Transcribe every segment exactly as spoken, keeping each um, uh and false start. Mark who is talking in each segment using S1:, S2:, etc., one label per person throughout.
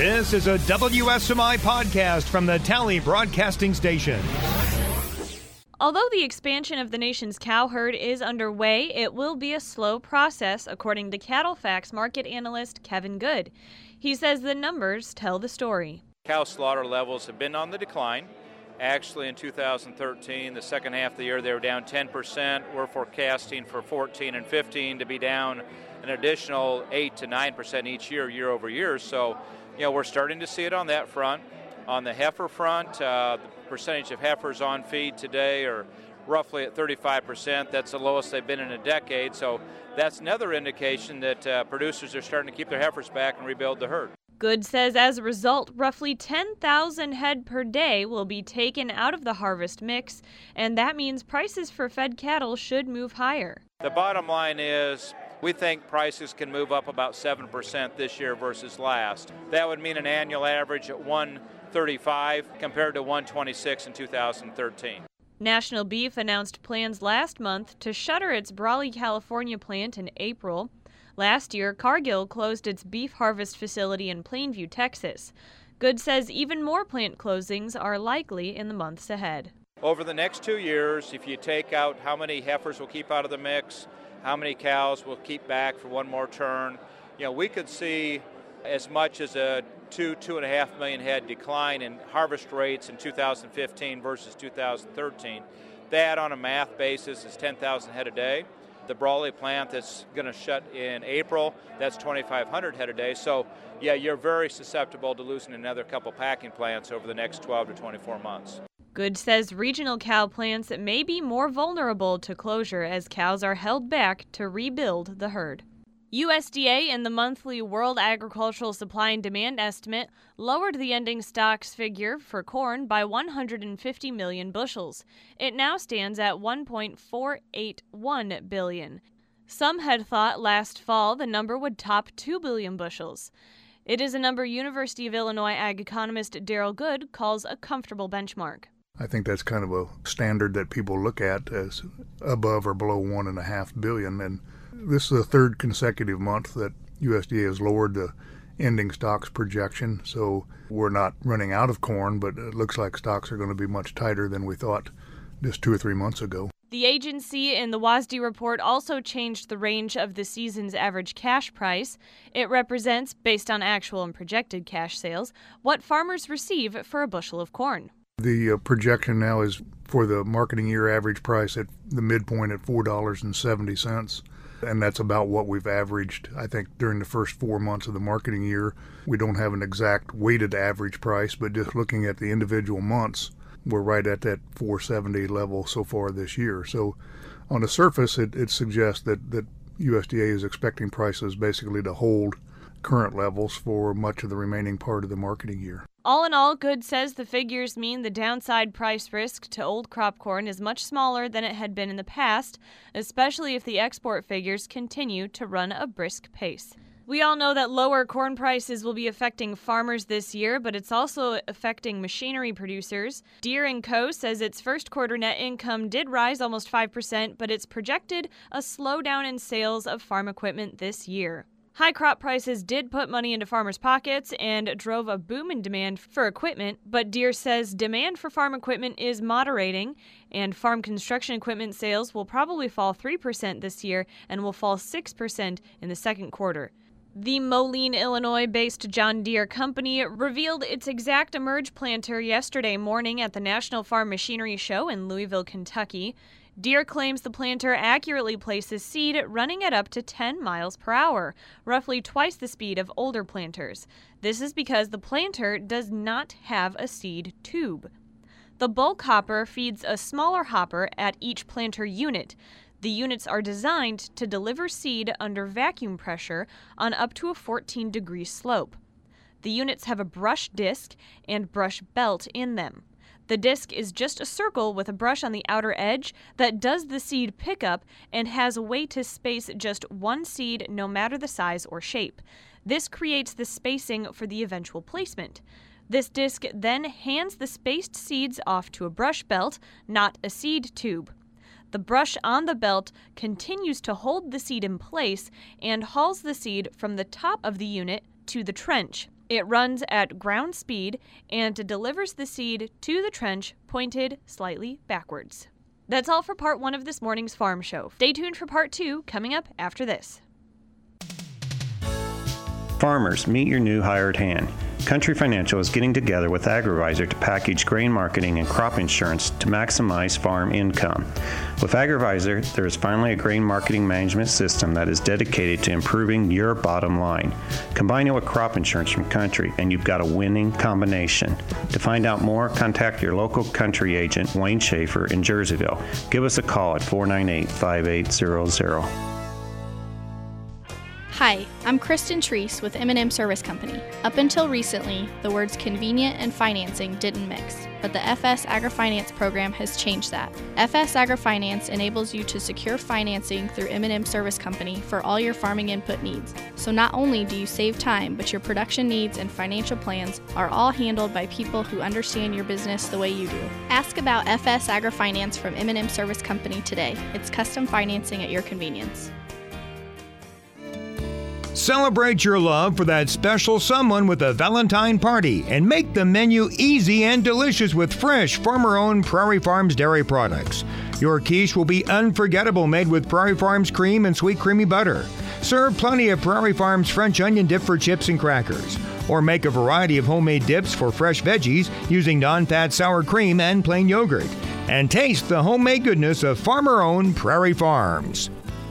S1: This is a W S M I podcast from the Tally Broadcasting Station.
S2: Although the expansion of the nation's cow herd is underway, it will be a slow process, according to CattleFax market analyst Kevin Good. He says the numbers tell the story.
S3: Cow slaughter levels have been on the decline. Actually, in two thousand thirteen, the second half of the year, they were down ten percent. We're forecasting for fourteen and fifteen to be down an additional eight to nine percent each year, year over year. So, you know, we're starting to see it on that front. On the heifer front, uh, the percentage of heifers on feed today are roughly at thirty-five percent. That's the lowest they've been in a decade. So that's another indication that uh, producers are starting to keep their heifers back and rebuild the herd.
S2: Good says as a result, roughly ten thousand head per day will be taken out of the harvest mix, and that means prices for fed cattle should move higher.
S3: The bottom line is we think prices can move up about seven percent this year versus last. That would mean an annual average at one thirty-five compared to one twenty-six in two thousand thirteen.
S2: National Beef announced plans last month to shutter its Brawley, California plant in April. Last year, Cargill closed its beef harvest facility in Plainview, Texas. Good says even more plant closings are likely in the months ahead.
S3: Over the next two years, if you take out how many heifers we'll keep out of the mix, how many cows we'll keep back for one more turn, you know, we could see as much as a two, two and a half million head decline in harvest rates in two thousand fifteen versus two thousand thirteen. That on a math basis is ten thousand head a day. The Brawley plant that's going to shut in April, that's twenty-five hundred head a day. So, yeah, you're very susceptible to losing another couple packing plants over the next twelve to twenty-four months.
S2: Good says regional cow plants may be more vulnerable to closure as cows are held back to rebuild the herd. U S D A in the monthly World Agricultural Supply and Demand estimate lowered the ending stocks figure for corn by one hundred fifty million bushels. It now stands at one point four eight one billion. Some had thought last fall the number would top two billion bushels. It is a number University of Illinois ag economist Daryl Good calls a comfortable benchmark.
S4: I think that's kind of a standard that people look at as above or below one and a half billion. And this is the third consecutive month that U S D A has lowered the ending stocks projection. So we're not running out of corn, but it looks like stocks are going to be much tighter than we thought just two or three months ago.
S2: The agency in the W A S D report also changed the range of the season's average cash price. It represents, based on actual and projected cash sales, what farmers receive for a bushel of corn.
S4: The uh, projection now is for the marketing year average price at the midpoint at four dollars and seventy cents. And that's about what we've averaged, I think, during the first four months of the marketing year. We don't have an exact weighted average price, but just looking at the individual months, we're right at that four seventy level so far this year. So on the surface, it, it suggests that, that U S D A is expecting prices basically to hold current levels for much of the remaining part of the marketing year.
S2: All in all, Good says the figures mean the downside price risk to old crop corn is much smaller than it had been in the past, especially if the export figures continue to run a brisk pace. We all know that lower corn prices will be affecting farmers this year, but it's also affecting machinery producers. Deere and Co. says its first quarter net income did rise almost five percent, but it's projected a slowdown in sales of farm equipment this year. High crop prices did put money into farmers' pockets and drove a boom in demand for equipment, but Deere says demand for farm equipment is moderating, and farm construction equipment sales will probably fall three percent this year and will fall six percent in the second quarter. The Moline, Illinois-based John Deere company revealed its exact Emerge planter yesterday morning at the National Farm Machinery Show in Louisville, Kentucky. Deere claims the planter accurately places seed running at up to ten miles per hour, roughly twice the speed of older planters. This is because the planter does not have a seed tube. The bulk hopper feeds a smaller hopper at each planter unit. The units are designed to deliver seed under vacuum pressure on up to a fourteen degree slope. The units have a brush disc and brush belt in them. The disc is just a circle with a brush on the outer edge that does the seed pickup and has a way to space just one seed no matter the size or shape. This creates the spacing for the eventual placement. This disc then hands the spaced seeds off to a brush belt, not a seed tube. The brush on the belt continues to hold the seed in place and hauls the seed from the top of the unit to the trench. It runs at ground speed and delivers the seed to the trench pointed slightly backwards. That's all for part one of this morning's Farm Show. Stay tuned for part two coming up after this.
S5: Farmers, meet your new hired hand. Country Financial is getting together with AgriVisor to package grain marketing and crop insurance to maximize farm income. With AgriVisor, there is finally a grain marketing management system that is dedicated to improving your bottom line. Combine it with crop insurance from Country, and you've got a winning combination. To find out more, contact your local Country agent, Wayne Schaefer, in Jerseyville. Give us a call at four nine eight, five eight zero zero.
S6: Hi, I'm Kristen Treese with M and M Service Company. Up until recently, the words convenient and financing didn't mix, but the F S AgriFinance program has changed that. F S AgriFinance enables you to secure financing through M and M Service Company for all your farming input needs. So not only do you save time, but your production needs and financial plans are all handled by people who understand your business the way you do. Ask about F S AgriFinance from M and M Service Company today. It's custom financing at your convenience.
S1: Celebrate your love for that special someone with a Valentine party and make the menu easy and delicious with fresh, farmer-owned Prairie Farms dairy products. Your quiche will be unforgettable, made with Prairie Farms cream and sweet creamy butter. Serve plenty of Prairie Farms French onion dip for chips and crackers. Or make a variety of homemade dips for fresh veggies using non-fat sour cream and plain yogurt. And taste the homemade goodness of farmer-owned Prairie Farms.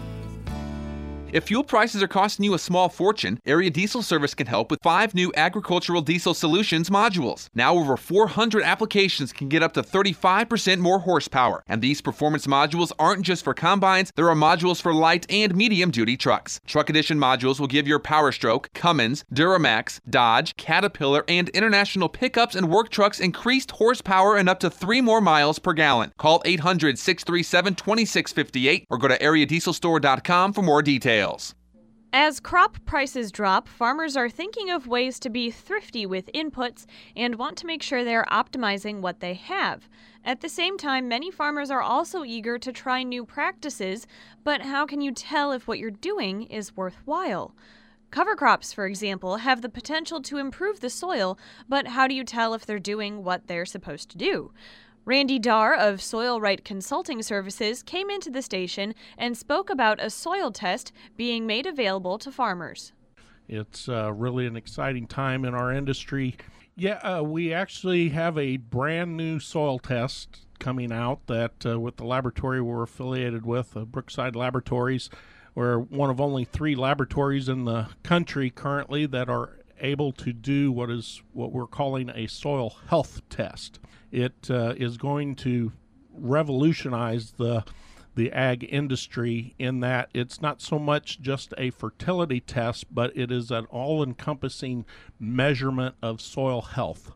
S7: If fuel prices are costing you a small fortune, Area Diesel Service can help with five new Agricultural Diesel Solutions modules. Now over four hundred applications can get up to thirty-five percent more horsepower. And these performance modules aren't just for combines, there are modules for light and medium-duty trucks. Truck Edition modules will give your Power Stroke, Cummins, Duramax, Dodge, Caterpillar, and International pickups and work trucks increased horsepower and up to three more miles per gallon. Call eight hundred, six three seven, two six five eight or go to area diesel store dot com for more details.
S2: As crop prices drop, farmers are thinking of ways to be thrifty with inputs and want to make sure they're optimizing what they have. At the same time, many farmers are also eager to try new practices, but how can you tell if what you're doing is worthwhile? Cover crops, for example, have the potential to improve the soil, but how do you tell if they're doing what they're supposed to do? Randy Darr of Soil Right Consulting Services came into the station and spoke about a soil test being made available to farmers.
S8: It's uh, really an exciting time in our industry. Yeah, uh, we actually have a brand new soil test coming out that uh, with the laboratory we're affiliated with, uh, Brookside Laboratories. We're one of only three laboratories in the country currently that are able to do what is what we're calling a soil health test. It uh, is going to revolutionize the the ag industry in that it's not so much just a fertility test, but it is an all-encompassing measurement of soil health.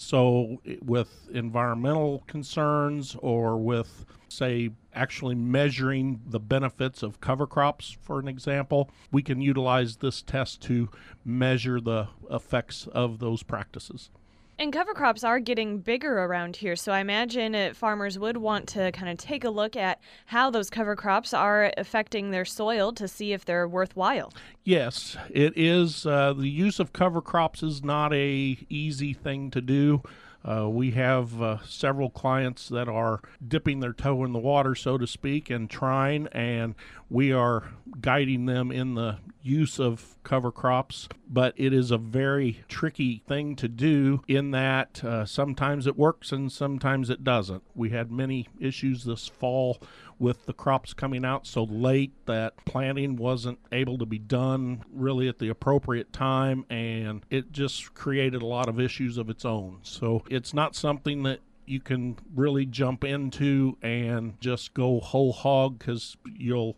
S8: So with environmental concerns or with, say, actually measuring the benefits of cover crops, for an example, we can utilize this test to measure the effects of those practices.
S2: And cover crops are getting bigger around here, so I imagine uh, farmers would want to kind of take a look at how those cover crops are affecting their soil to see if they're worthwhile.
S8: Yes, it is. Uh, the use of cover crops is not a easy thing to do. Uh, we have uh, several clients that are dipping their toe in the water, so to speak, and trying, and we are guiding them in the use of cover crops. But it is a very tricky thing to do in that uh, sometimes it works and sometimes it doesn't. We had many issues this fall with the crops coming out so late that planting wasn't able to be done really at the appropriate time, and it just created a lot of issues of its own. So it's not something that you can really jump into and just go whole hog, because you'll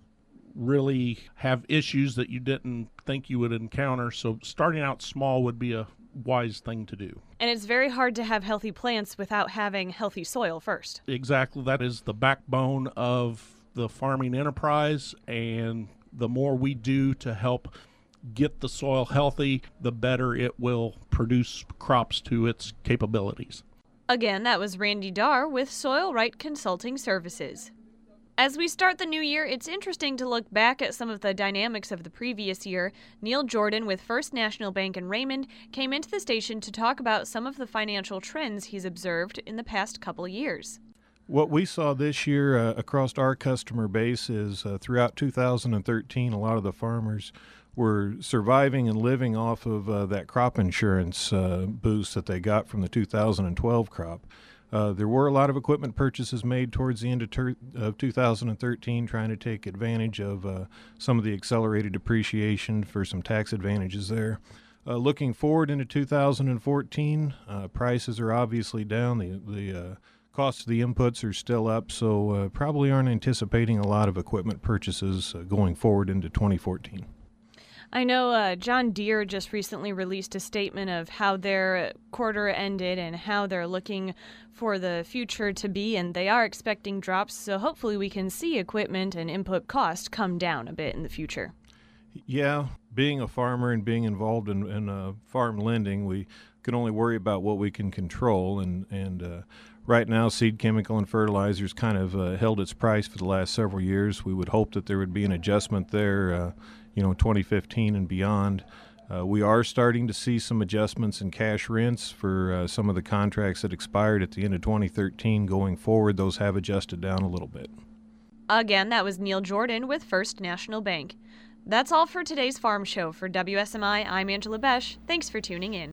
S8: really have issues that you didn't think you would encounter. So starting out small would be a wise thing to do.
S2: And it's very hard to have healthy plants without having healthy soil first.
S8: Exactly. That is the backbone of the farming enterprise, and the more we do to help get the soil healthy, the better it will produce crops to its capabilities.
S2: Again, that was Randy Darr with Soil Right Consulting Services. As we start the new year, it's interesting to look back at some of the dynamics of the previous year. Neil Jordan with First National Bank in Raymond came into the station to talk about some of the financial trends he's observed in the past couple of years.
S9: What we saw this year uh, across our customer base is uh, throughout two thousand thirteen, a lot of the farmers were surviving and living off of uh, that crop insurance uh, boost that they got from the two thousand twelve crop. Uh, there were a lot of equipment purchases made towards the end of, ter- of two thousand thirteen, trying to take advantage of uh, some of the accelerated depreciation for some tax advantages there. Uh, looking forward into two thousand fourteen, uh, prices are obviously down. The, the uh, cost of the inputs are still up, so uh, probably aren't anticipating a lot of equipment purchases uh, going forward into twenty fourteen.
S2: I know uh, John Deere just recently released a statement of how their quarter ended and how they're looking for the future to be, and they are expecting drops, so hopefully we can see equipment and input costs come down a bit in the future.
S9: Yeah, being a farmer and being involved in, in uh, farm lending, we can only worry about what we can control, and, and uh, right now seed, chemical, and fertilizers kind of uh, held its price for the last several years. We would hope that there would be an adjustment there uh, you know, twenty fifteen and beyond. Uh, we are starting to see some adjustments in cash rents for uh, some of the contracts that expired at the end of twenty thirteen. Going forward, those have adjusted down a little bit.
S2: Again, that was Neil Jordan with First National Bank. That's all for today's Farm Show. For W S M I, I'm Angela Besh. Thanks for tuning in.